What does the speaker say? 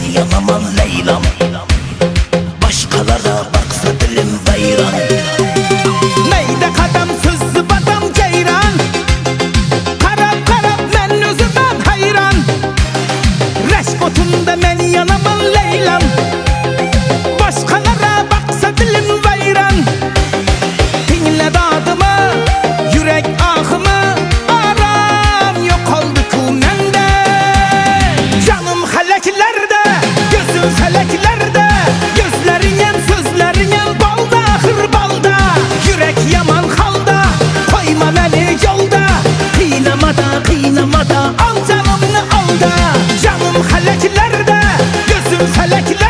yanamam Leylam. Başkalara baksa dilim veyran. Neyde kadamsız zıbadam ceyran. Karab karab men özümden hayran. Reşk otunda men yanamam Leylam. Başkalara baksa dilim veyran. Dinle dadımı, yürek ahımı, aram yok oldu kumende. Canım heleklerde, gözüm feleklerde, gözlerin yem sözlerin yem balda ahır balda. Yürek yaman halda, koyma beni yolda. Kıynamada al canımını al da. Canım heleklerde, gözüm feleklerde.